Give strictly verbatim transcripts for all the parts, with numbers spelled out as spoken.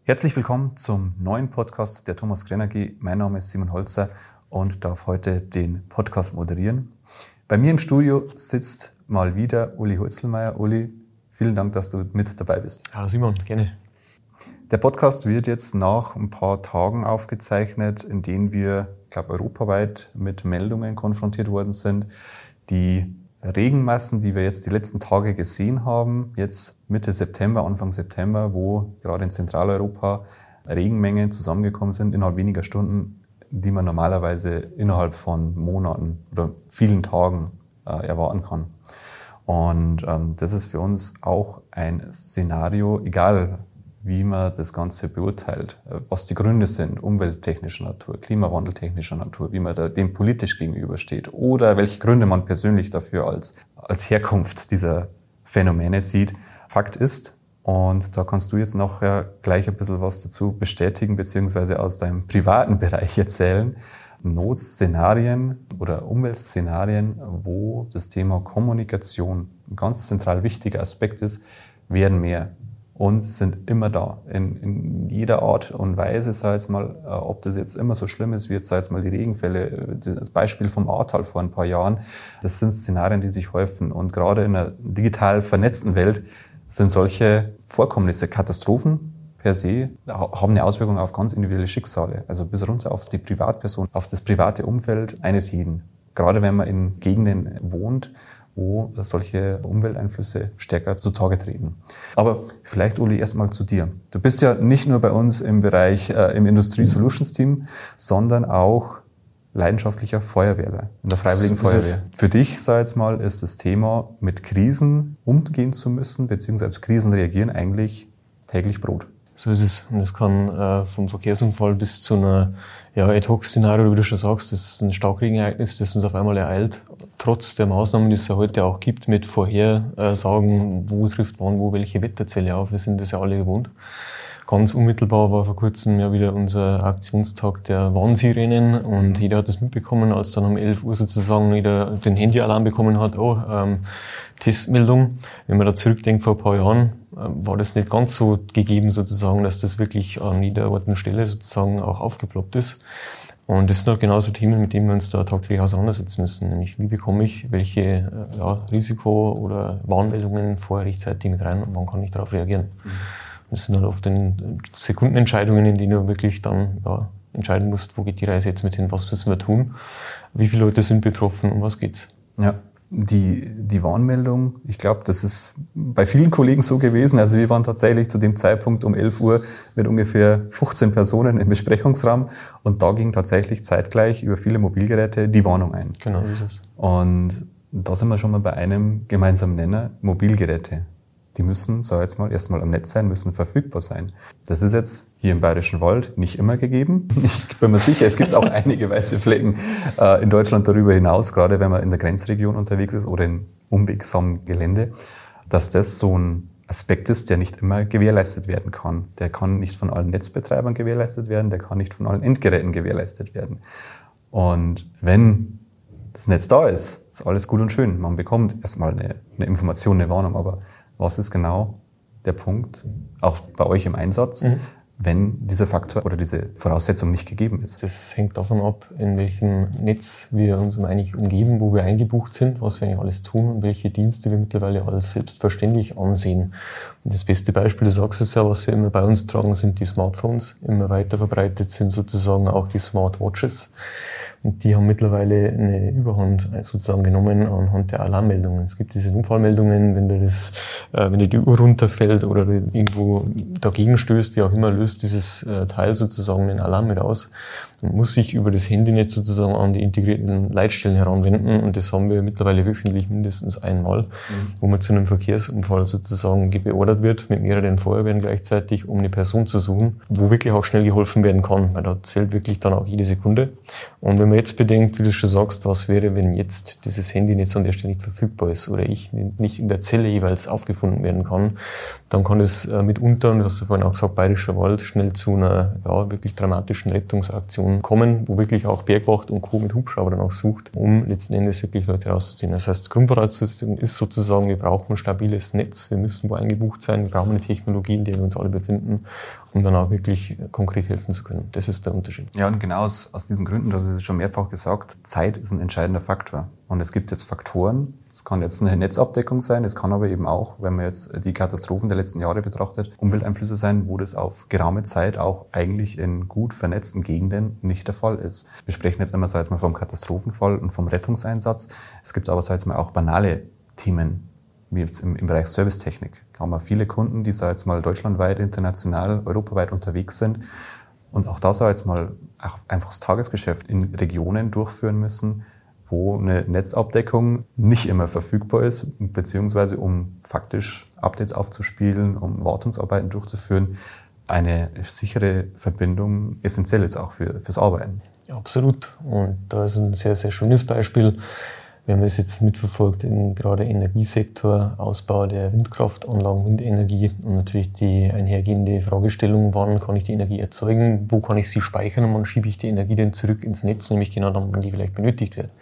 Herzlich willkommen zum neuen Podcast der Thomas Krenner G. Mein Name ist Simon Holzer und darf heute den Podcast moderieren. Bei mir im Studio sitzt mal wieder Uli Hurzelmeier. Uli, vielen Dank, dass du mit dabei bist. Hallo Simon, gerne. Der Podcast wird jetzt nach ein paar Tagen aufgezeichnet, in denen wir, ich glaube, europaweit mit Meldungen konfrontiert worden sind, die Regenmassen, die wir jetzt die letzten Tage gesehen haben, jetzt Mitte September, Anfang September, wo gerade in Zentraleuropa Regenmengen zusammengekommen sind innerhalb weniger Stunden, die man normalerweise innerhalb von Monaten oder vielen Tagen äh, erwarten kann. Und ähm, das ist für uns auch ein Szenario, egal wie man das Ganze beurteilt, was die Gründe sind, umwelttechnischer Natur, klimawandeltechnischer Natur, wie man da dem politisch gegenübersteht oder welche Gründe man persönlich dafür als, als Herkunft dieser Phänomene sieht. Fakt ist, und da kannst du jetzt nachher gleich ein bisschen was dazu bestätigen, beziehungsweise aus deinem privaten Bereich erzählen, Notszenarien oder Umweltszenarien, wo das Thema Kommunikation ein ganz zentral wichtiger Aspekt ist, werden mehr. Und sind immer da, in, in jeder Art und Weise, sag jetzt mal, ob das jetzt immer so schlimm ist, wie jetzt, sag jetzt mal, die Regenfälle, das Beispiel vom Ahrtal vor ein paar Jahren, das sind Szenarien, die sich häufen. Und gerade in einer digital vernetzten Welt sind solche Vorkommnisse, Katastrophen per se, haben eine Auswirkung auf ganz individuelle Schicksale, also bis runter auf die Privatperson, auf das private Umfeld eines jeden. Gerade wenn man in Gegenden wohnt, wo solche Umwelteinflüsse stärker zutage treten. Aber vielleicht, Uli, erstmal zu dir. Du bist ja nicht nur bei uns im Bereich, äh, im Industrie Solutions Team, sondern auch leidenschaftlicher Feuerwehrler in der Freiwilligen So ist Feuerwehr. es. Für dich, sag jetzt mal, ist das Thema, mit Krisen umgehen zu müssen, beziehungsweise Krisen reagieren, eigentlich täglich Brot. So ist es. Und das kann äh, vom Verkehrsunfall bis zu einer ja, Ad-Hoc-Szenario, wie du schon sagst, das ist ein Starkregenereignis, das uns auf einmal ereilt. Trotz der Maßnahmen, die es ja heute auch gibt, mit Vorhersagen, wo trifft wann, wo welche Wetterzelle auf. Wir sind das ja alle gewohnt. Ganz unmittelbar war vor kurzem ja wieder unser Aktionstag der Warnsirenen und jeder hat das mitbekommen, als dann um elf Uhr sozusagen jeder den Handyalarm bekommen hat, oh, ähm, Testmeldung. Wenn man da zurückdenkt vor ein paar Jahren, äh, war das nicht ganz so gegeben sozusagen, dass das wirklich an jeder Ort und Stelle sozusagen auch aufgeploppt ist. Und das sind auch genauso Themen, mit denen wir uns da tagtäglich auseinandersetzen müssen. Nämlich, wie bekomme ich welche äh, ja, Risiko- oder Warnmeldungen vorher rechtzeitig mit rein und wann kann ich darauf reagieren. Mhm. Das sind halt oft Sekundenentscheidungen, in denen du wirklich dann ja, entscheiden musst, wo geht die Reise jetzt mit hin, was müssen wir tun, wie viele Leute sind betroffen, um was geht's. Ja, die, die Warnmeldung, ich glaube, das ist bei vielen Kollegen so gewesen. Also wir waren tatsächlich zu dem Zeitpunkt um elf Uhr mit ungefähr fünfzehn Personen im Besprechungsraum und da ging tatsächlich zeitgleich über viele Mobilgeräte die Warnung ein. Genau, so ist es. Und da sind wir schon mal bei einem gemeinsamen Nenner, Mobilgeräte. Die müssen, sag jetzt mal, erstmal am Netz sein, müssen verfügbar sein. Das ist jetzt hier im Bayerischen Wald nicht immer gegeben. Ich bin mir sicher, es gibt auch einige weiße Flecken äh, in Deutschland darüber hinaus, gerade wenn man in der Grenzregion unterwegs ist oder in unwegsamem Gelände, dass das so ein Aspekt ist, der nicht immer gewährleistet werden kann. Der kann nicht von allen Netzbetreibern gewährleistet werden, der kann nicht von allen Endgeräten gewährleistet werden. Und wenn das Netz da ist, ist alles gut und schön. Man bekommt erstmal eine, eine Information, eine Warnung, aber was ist genau der Punkt, auch bei euch im Einsatz, mhm. wenn dieser Faktor oder diese Voraussetzung nicht gegeben ist? Das hängt davon ab, in welchem Netz wir uns eigentlich umgeben, wo wir eingebucht sind, was wir eigentlich alles tun und welche Dienste wir mittlerweile als selbstverständlich ansehen. Und das beste Beispiel, du sagst es ja, was wir immer bei uns tragen, sind die Smartphones. Immer weiter verbreitet sind sozusagen auch die Smartwatches. Und die haben mittlerweile eine Überhand sozusagen genommen anhand der Alarmmeldungen. Es gibt diese Unfallmeldungen, wenn dir das, äh, wenn dir die Uhr runterfällt oder du irgendwo dagegen stößt, wie auch immer, löst dieses äh, Teil sozusagen den Alarm mit aus und muss sich über das Handynetz sozusagen an die integrierten Leitstellen heranwenden. Und das haben wir mittlerweile wöchentlich mindestens einmal, mhm. wo man zu einem Verkehrsunfall sozusagen beordert wird, mit mehreren Feuerwehren gleichzeitig, um eine Person zu suchen, wo wirklich auch schnell geholfen werden kann, weil da zählt wirklich dann auch jede Sekunde. Und wenn man jetzt bedenkt, wie du schon sagst, was wäre, wenn jetzt dieses Handynetz an der Stelle nicht verfügbar ist oder ich nicht in der Zelle jeweils aufgefunden werden kann, dann kann es mitunter, und du hast ja vorhin auch gesagt, Bayerischer Wald, schnell zu einer ja, wirklich dramatischen Rettungsaktion kommen, wo wirklich auch Bergwacht und Co. mit Hubschrauber dann auch sucht, um letzten Endes wirklich Leute rauszuziehen. Das heißt, Grundvoraussetzung ist sozusagen, wir brauchen ein stabiles Netz, wir müssen wo eingebucht sein, wir brauchen eine Technologie, in der wir uns alle befinden. um dann auch wirklich konkret helfen zu können. Das ist der Unterschied. Ja, und genau aus, aus diesen Gründen, das ist schon mehrfach gesagt, Zeit ist ein entscheidender Faktor. Und es gibt jetzt Faktoren, es kann jetzt eine Netzabdeckung sein, es kann aber eben auch, wenn man jetzt die Katastrophen der letzten Jahre betrachtet, Umwelteinflüsse sein, wo das auf geraume Zeit auch eigentlich in gut vernetzten Gegenden nicht der Fall ist. Wir sprechen jetzt immer, sag jetzt mal, vom Katastrophenfall und vom Rettungseinsatz. Es gibt aber, sag jetzt mal, auch banale Themen, wie jetzt im, im Bereich Servicetechnik. Da haben wir viele Kunden, die, sag jetzt mal, deutschlandweit, international, europaweit unterwegs sind und auch da, sag jetzt mal, auch einfach das Tagesgeschäft in Regionen durchführen müssen, wo eine Netzabdeckung nicht immer verfügbar ist, beziehungsweise um faktisch Updates aufzuspielen, um Wartungsarbeiten durchzuführen, eine sichere Verbindung essentiell ist auch für, fürs Arbeiten. Ja, absolut. Und da ist ein sehr, sehr schönes Beispiel. Wir haben das jetzt mitverfolgt im gerade Energiesektor, Ausbau der Windkraftanlagen, Windenergie und natürlich die einhergehende Fragestellung, wann kann ich die Energie erzeugen, wo kann ich sie speichern und wann schiebe ich die Energie denn zurück ins Netz, nämlich genau dann, wann die vielleicht benötigt wird.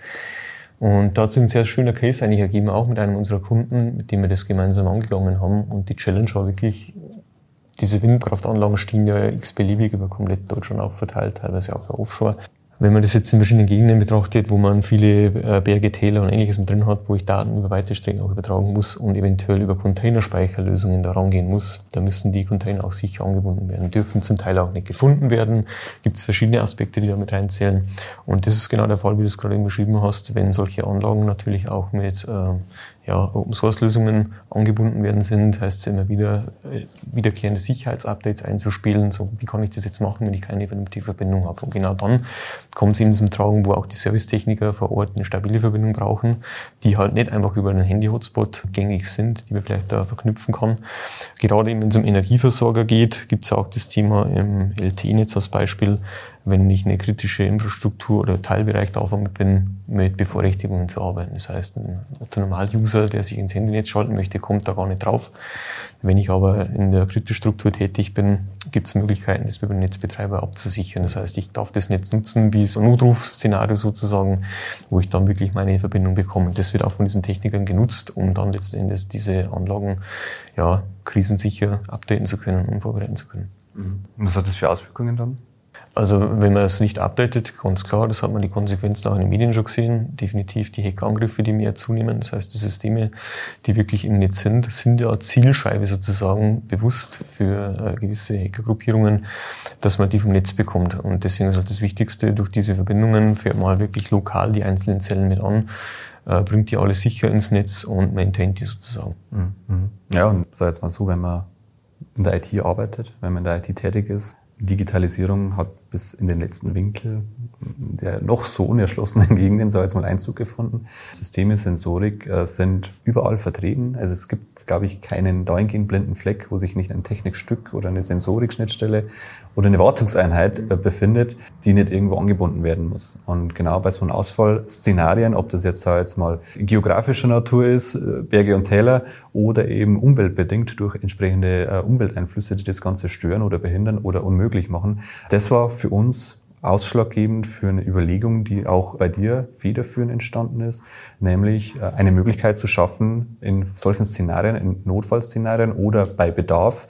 Und da hat sich ein sehr schöner Case eigentlich ergeben, auch mit einem unserer Kunden, mit dem wir das gemeinsam angegangen haben. Und die Challenge war wirklich, diese Windkraftanlagen stehen ja x-beliebig über komplett Deutschland auch verteilt, teilweise auch offshore. Wenn man das jetzt in verschiedenen Gegenden betrachtet, wo man viele Berge, Täler und Ähnliches mit drin hat, wo ich Daten über weite Strecken auch übertragen muss und eventuell über Containerspeicherlösungen da rangehen muss, da müssen die Container auch sicher angebunden werden, dürfen zum Teil auch nicht gefunden werden. Gibt es verschiedene Aspekte, die da mit reinzählen. Und das ist genau der Fall, wie du es gerade eben beschrieben hast, wenn solche Anlagen natürlich auch mit äh, ja, Open-Source-Lösungen angebunden werden sind, heißt es immer wieder, äh, wiederkehrende Sicherheitsupdates einzuspielen. So, wie kann ich das jetzt machen, wenn ich keine vernünftige Verbindung habe? Und genau dann kommt es eben zum Tragen, wo auch die Servicetechniker vor Ort eine stabile Verbindung brauchen, die halt nicht einfach über einen Handy-Hotspot gängig sind, die man vielleicht da verknüpfen kann. Gerade eben, wenn es um Energieversorger geht, gibt es auch das Thema im L T E-Netz als Beispiel, wenn ich eine kritische Infrastruktur oder Teilbereich davon bin, mit Bevorrechtigungen zu arbeiten. Das heißt, ein Otto-Normal-User, der sich ins Handynetz schalten möchte, kommt da gar nicht drauf. Wenn ich aber in der Kritischen-Struktur tätig bin, gibt es Möglichkeiten, das über den Netzbetreiber abzusichern. Das heißt, ich darf das Netz nutzen wie so ein Notrufszenario sozusagen, wo ich dann wirklich meine Verbindung bekomme. Das wird auch von diesen Technikern genutzt, um dann letzten Endes diese Anlagen ja, krisensicher updaten zu können und vorbereiten zu können. Und was hat das für Auswirkungen dann? Also wenn man es nicht updatet, ganz klar, das hat man die Konsequenzen auch in den Medien schon gesehen, definitiv die Hackerangriffe, die mehr zunehmen. Das heißt, die Systeme, die wirklich im Netz sind, sind ja Zielscheibe sozusagen bewusst für gewisse Hackergruppierungen, dass man die vom Netz bekommt. Und deswegen ist halt das Wichtigste, durch diese Verbindungen fährt man halt wirklich lokal die einzelnen Zellen mit an, bringt die alle sicher ins Netz und maintaint die sozusagen. Mhm. Ja, und sag jetzt mal so, wenn man in der I T arbeitet, wenn man in der I T tätig ist, Digitalisierung hat bis in den letzten Winkel der noch so unerschlossenen Gegenden, so jetzt mal Einzug gefunden. Systeme, Sensorik äh, sind überall vertreten. Also es gibt, glaube ich, keinen dahingehend blinden Fleck, wo sich nicht ein Technikstück oder eine Sensorikschnittstelle oder eine Wartungseinheit äh, befindet, die nicht irgendwo angebunden werden muss. Und genau bei so einem Ausfallszenarien, ob das jetzt, äh, jetzt mal geografischer Natur ist, äh, Berge und Täler, oder eben umweltbedingt durch entsprechende äh, Umwelteinflüsse, die das Ganze stören oder behindern oder unmöglich machen. Das war für uns ausschlaggebend für eine Überlegung, die auch bei dir federführend entstanden ist, nämlich eine Möglichkeit zu schaffen, in solchen Szenarien, in Notfallszenarien oder bei Bedarf,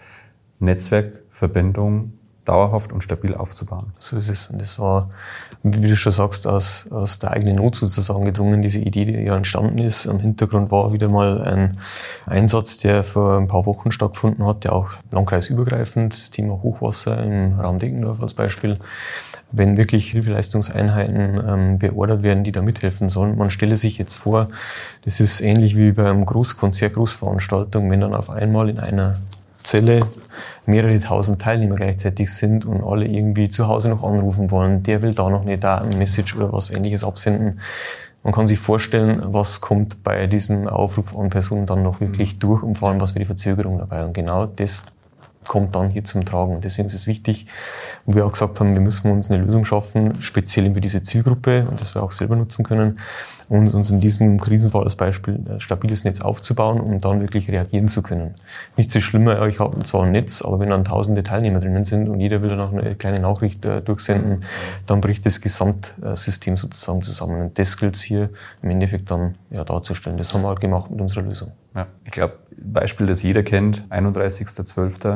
Netzwerkverbindung dauerhaft und stabil aufzubauen. So ist es. Und das war, wie du schon sagst, aus, aus der eigenen Not sozusagen gedrungen, diese Idee, die ja entstanden ist. Im Hintergrund war wieder mal ein Einsatz, der vor ein paar Wochen stattgefunden hat, der auch landkreisübergreifend, das Thema Hochwasser im Raum Deggendorf als Beispiel. Wenn wirklich Hilfeleistungseinheiten ähm, beordert werden, die da mithelfen sollen. Man stelle sich jetzt vor, das ist ähnlich wie bei einem Großkonzert, Großveranstaltung, wenn dann auf einmal in einer Zelle mehrere tausend Teilnehmer gleichzeitig sind und alle irgendwie zu Hause noch anrufen wollen. Der will da noch eine Datenmessage oder was Ähnliches absenden. Man kann sich vorstellen, was kommt bei diesem Aufruf an Personen dann noch wirklich durch und vor allem, was für die Verzögerung dabei. Und genau das kommt dann hier zum Tragen. Und deswegen ist es wichtig, wo wir auch gesagt haben, wir müssen uns eine Lösung schaffen, speziell für diese Zielgruppe, und das wir auch selber nutzen können, und uns in diesem Krisenfall als Beispiel ein stabiles Netz aufzubauen, um dann wirklich reagieren zu können. Nicht so schlimmer, ich habe zwar ein Netz, aber wenn dann tausende Teilnehmer drinnen sind und jeder will dann auch eine kleine Nachricht äh, durchsenden, dann bricht das Gesamtsystem sozusagen zusammen. Und das gilt es hier im Endeffekt dann ja, darzustellen. Das haben wir halt gemacht mit unserer Lösung. Ja, ich glaube, Beispiel, das jeder kennt, einunddreißigster zwölfter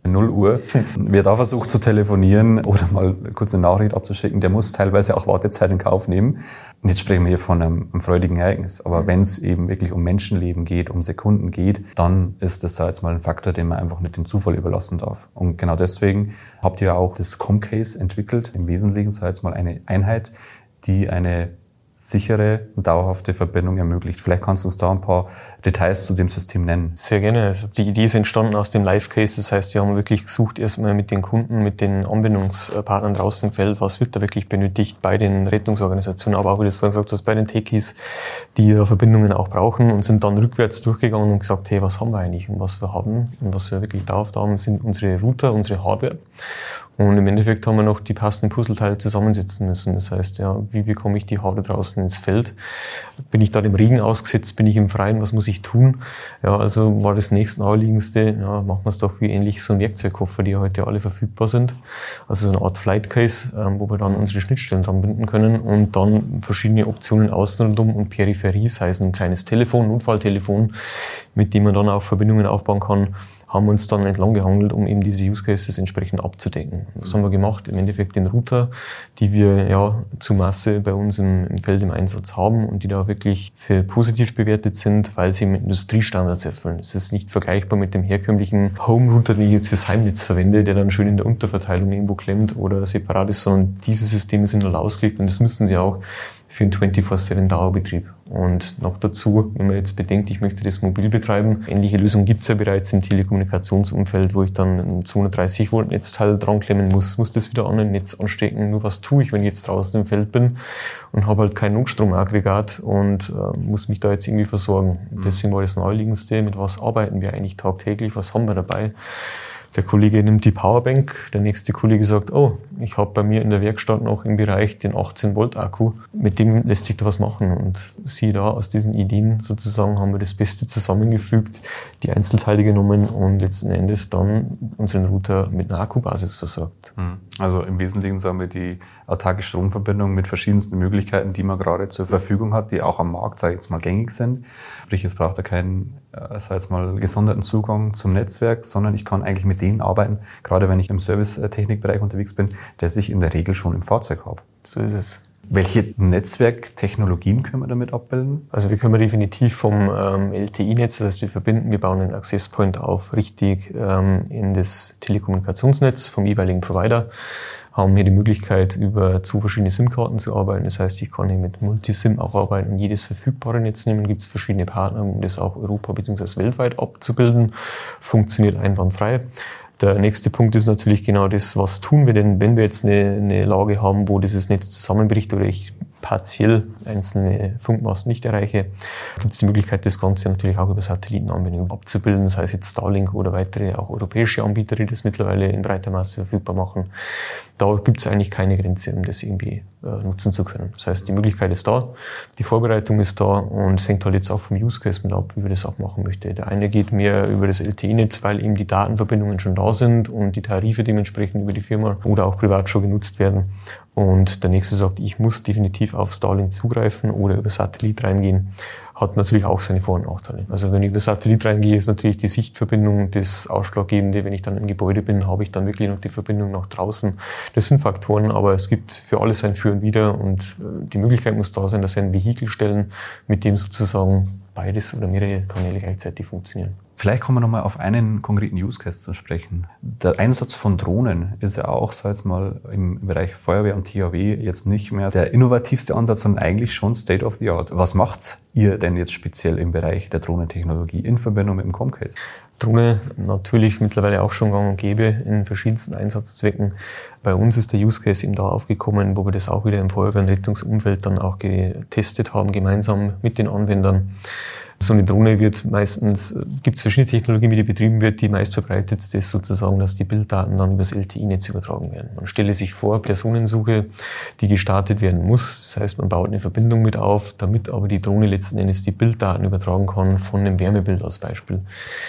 null Uhr. Wer da versucht zu telefonieren oder mal kurz eine Nachricht abzuschicken, der muss teilweise auch Wartezeit in Kauf nehmen. Und jetzt sprechen wir hier von einem, einem freudigen Ereignis. Aber wenn es eben wirklich um Menschenleben geht, um Sekunden geht, dann ist das jetzt mal ein Faktor, den man einfach nicht dem Zufall überlassen darf. Und genau deswegen habt ihr auch das Comcase entwickelt. Im Wesentlichen sei jetzt mal eine Einheit, die eine sichere und dauerhafte Verbindung ermöglicht. Vielleicht kannst du uns da ein paar Details zu dem System nennen. Sehr gerne. Also die Idee ist entstanden aus dem Live-Case. Das heißt, wir haben wirklich gesucht, erstmal mit den Kunden, mit den Anbindungspartnern draußen im Feld, was wird da wirklich benötigt bei den Rettungsorganisationen, aber auch, wie du es vorhin gesagt hast, bei den Techies, die ja Verbindungen auch brauchen, und sind dann rückwärts durchgegangen und gesagt, hey, was haben wir eigentlich? Und was wir haben und was wir wirklich dauerhaft haben, sind unsere Router, unsere Hardware. Und im Endeffekt haben wir noch die passenden Puzzleteile zusammensetzen müssen. Das heißt, ja, wie bekomme ich die Hardware draußen ins Feld? Bin ich da dem Regen ausgesetzt? Bin ich im Freien? Was muss ich tun? Ja, also war das nächstnaheliegendste, ja, machen wir es doch wie ähnlich so ein Werkzeugkoffer, die heute alle verfügbar sind. Also so eine Art Flight Case, ähm, wo wir dann unsere Schnittstellen dran binden können und dann verschiedene Optionen außenrum und Peripherie, sei es ein kleines Telefon, Notfalltelefon, mit dem man dann auch Verbindungen aufbauen kann, haben wir uns dann entlang gehangelt, um eben diese Use Cases entsprechend abzudecken. Was haben wir gemacht? Im Endeffekt den Router, die wir ja zu Masse bei uns im, im Feld im Einsatz haben und die da wirklich für positiv bewertet sind, weil sie mit Industriestandards erfüllen. Es ist nicht vergleichbar mit dem herkömmlichen Home-Router, den ich jetzt fürs Heimnetz verwende, der dann schön in der Unterverteilung irgendwo klemmt oder separat ist, sondern diese Systeme sind halt ausgelegt und das müssen sie auch für einen vierundzwanzig sieben Dauerbetrieb. Und noch dazu, wenn man jetzt bedenkt, ich möchte das mobil betreiben, ähnliche Lösungen gibt es ja bereits im Telekommunikationsumfeld, wo ich dann ein zweihundertdreißig Volt Netzteil dran klemmen muss, muss das wieder an ein Netz anstecken. Nur was tue ich, wenn ich jetzt draußen im Feld bin und habe halt kein Notstromaggregat und äh, muss mich da jetzt irgendwie versorgen. Mhm. Deswegen war das Naheliegendste, mit was arbeiten wir eigentlich tagtäglich, was haben wir dabei? Der Kollege nimmt die Powerbank, der nächste Kollege sagt, oh, ich habe bei mir in der Werkstatt noch im Bereich den achtzehn Volt Akku, mit dem lässt sich da was machen. Und siehe da, aus diesen Ideen sozusagen haben wir das Beste zusammengefügt, die Einzelteile genommen und letzten Endes dann unseren Router mit einer Akkubasis versorgt. Also im Wesentlichen sagen wir die autarke Stromverbindung mit verschiedensten Möglichkeiten, die man gerade zur Verfügung hat, die auch am Markt, sage ich jetzt mal, gängig sind. Sprich, es braucht ja keinen, äh, sag ich jetzt mal, gesonderten Zugang zum Netzwerk, sondern ich kann eigentlich mit denen arbeiten, gerade wenn ich im Servicetechnikbereich unterwegs bin, der ich in der Regel schon im Fahrzeug habe. So ist es. Welche Netzwerktechnologien können wir damit abbilden? Also wir können definitiv vom ähm, L T I-Netz, das heißt wir verbinden, wir bauen einen Access Point auf, richtig ähm, in das Telekommunikationsnetz vom jeweiligen Provider, haben hier die Möglichkeit, über zwei verschiedene SIM-Karten zu arbeiten. Das heißt, ich kann hier mit Multisim auch arbeiten und jedes verfügbare Netz nehmen. Gibt es verschiedene Partner, um das auch Europa bzw. weltweit abzubilden. Funktioniert einwandfrei. Der nächste Punkt ist natürlich genau das, was tun wir denn, wenn wir jetzt eine, eine Lage haben, wo dieses Netz zusammenbricht oder ich partiell einzelne Funkmasten nicht erreiche, gibt es die Möglichkeit, das Ganze natürlich auch über Satellitenanbindung abzubilden, sei es jetzt Starlink oder weitere auch europäische Anbieter, die das mittlerweile in breiter Masse verfügbar machen. Da gibt es eigentlich keine Grenze, um das irgendwie äh, nutzen zu können. Das heißt, die Möglichkeit ist da, die Vorbereitung ist da und es hängt halt jetzt auch vom Use Case mit ab, wie wir das auch machen möchten. Der eine geht mehr über das L T E-Netz, weil eben die Datenverbindungen schon da sind und die Tarife dementsprechend über die Firma oder auch privat schon genutzt werden. Und der nächste sagt, ich muss definitiv auf Starlink zugreifen oder über Satellit reingehen. Hat natürlich auch seine Vor- und Nachteile. Also wenn ich über Satellit reingehe, ist natürlich die Sichtverbindung das Ausschlaggebende. Wenn ich dann im Gebäude bin, habe ich dann wirklich noch die Verbindung nach draußen. Das sind Faktoren, aber es gibt für alles ein Für und Wider und die Möglichkeit muss da sein, dass wir ein Vehikel stellen, mit dem sozusagen beides oder mehrere Kanäle gleichzeitig funktionieren. Vielleicht kommen wir nochmal auf einen konkreten Use Case zu sprechen. Der Einsatz von Drohnen ist ja auch, sag ich mal, im Bereich Feuerwehr und T H W jetzt nicht mehr der innovativste Ansatz, sondern eigentlich schon State of the Art. Was macht ihr denn jetzt speziell im Bereich der Drohnentechnologie in Verbindung mit dem Comcase? Drohne natürlich mittlerweile auch schon gang und gäbe in verschiedensten Einsatzzwecken. Bei uns ist der Use Case eben da aufgekommen, wo wir das auch wieder im Feuerwehr- und Rettungsumfeld dann auch getestet haben, gemeinsam mit den Anwendern. So eine Drohne wird meistens, gibt es verschiedene Technologien, wie die betrieben wird. Die meist verbreitetste ist sozusagen, dass die Bilddaten dann über das L T I-Netz übertragen werden. Man stelle sich vor, Personensuche, die gestartet werden muss. Das heißt, man baut eine Verbindung mit auf, damit aber die Drohne letzten Endes die Bilddaten übertragen kann von einem Wärmebild als Beispiel.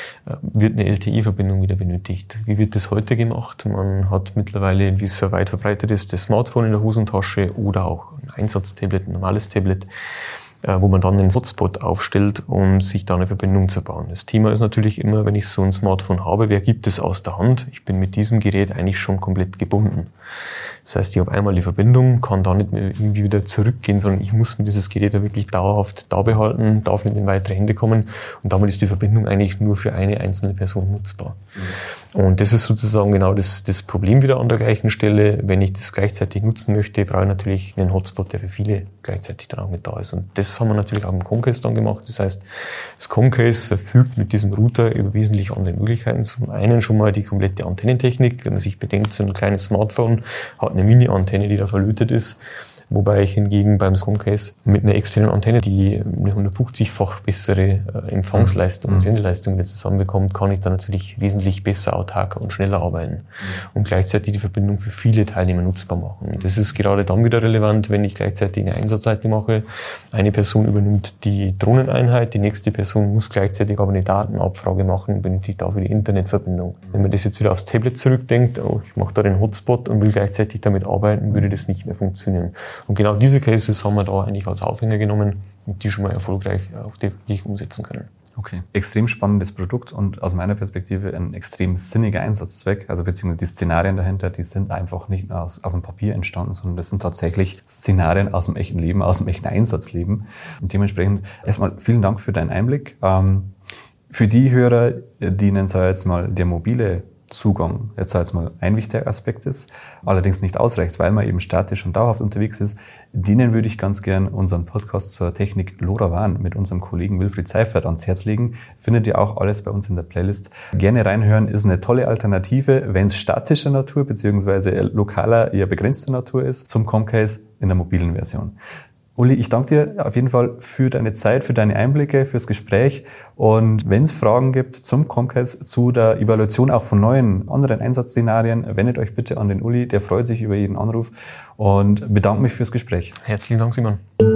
Wird eine L T I-Verbindung wieder benötigt. Wie wird das heute gemacht? Man hat mittlerweile, wie es so weit verbreitet ist, das Smartphone in der Hosentasche oder auch ein Einsatztablet, ein normales Tablet. wo man dann einen Hotspot aufstellt, um sich da eine Verbindung zu bauen. Das Thema ist natürlich immer, wenn ich so ein Smartphone habe, wer gibt es aus der Hand? Ich bin mit diesem Gerät eigentlich schon komplett gebunden. Das heißt, ich habe einmal die Verbindung, kann da nicht mehr irgendwie wieder zurückgehen, sondern ich muss mir dieses Gerät ja wirklich dauerhaft da behalten, darf nicht in weitere Hände kommen und damit ist die Verbindung eigentlich nur für eine einzelne Person nutzbar. Mhm. Und das ist sozusagen genau das, das Problem wieder an der gleichen Stelle. Wenn ich das gleichzeitig nutzen möchte, brauche ich natürlich einen Hotspot, der für viele gleichzeitig dann auch mit da ist. Und das haben wir natürlich auch im Chromecase dann gemacht. Das heißt, das Chromecase verfügt mit diesem Router über wesentlich andere Möglichkeiten. Zum einen schon mal die komplette Antennentechnik. Wenn man sich bedenkt, so ein kleines Smartphone hat eine Mini-Antenne, die da verlötet ist. Wobei ich hingegen beim Chromecase mit einer externen Antenne, die eine hundertfünfzig-fach bessere äh, Empfangsleistung und mhm. Sendeleistung wieder zusammenbekommt, kann ich dann natürlich wesentlich besser, autarker und schneller arbeiten mhm. und gleichzeitig die Verbindung für viele Teilnehmer nutzbar machen. Und das ist gerade dann wieder relevant, wenn ich gleichzeitig eine Einsatzseite mache. Eine Person übernimmt die Drohneneinheit, die nächste Person muss gleichzeitig aber eine Datenabfrage machen, benötigt dafür die Internetverbindung. Mhm. Wenn man das jetzt wieder aufs Tablet zurückdenkt, oh, ich mache da den Hotspot und will gleichzeitig damit arbeiten, würde das nicht mehr funktionieren. Und genau diese Cases haben wir da eigentlich als Aufhänger genommen und die schon mal erfolgreich auch wirklich umsetzen können. Okay. Extrem spannendes Produkt und aus meiner Perspektive ein extrem sinniger Einsatzzweck. Also beziehungsweise die Szenarien dahinter, die sind einfach nicht nur aus, auf dem Papier entstanden, sondern das sind tatsächlich Szenarien aus dem echten Leben, aus dem echten Einsatzleben. Und dementsprechend erstmal vielen Dank für deinen Einblick. Ähm, für die Hörer, denen sei jetzt mal der mobile Zugang jetzt als mal ein wichtiger Aspekt ist, allerdings nicht ausreicht, weil man eben statisch und dauerhaft unterwegs ist, denen würde ich ganz gern unseren Podcast zur Technik LoRaWAN mit unserem Kollegen Wilfried Seifert ans Herz legen. Findet ihr auch alles bei uns in der Playlist. Gerne reinhören, ist eine tolle Alternative, wenn es statischer Natur bzw. lokaler, eher begrenzter Natur ist, zum Chromecase in der mobilen Version. Uli, ich danke dir auf jeden Fall für deine Zeit, für deine Einblicke, fürs Gespräch. Und wenn es Fragen gibt zum Chromecase, zu der Evaluation auch von neuen, anderen Einsatzszenarien, wendet euch bitte an den Uli. Der freut sich über jeden Anruf und bedanke mich fürs Gespräch. Herzlichen Dank, Simon.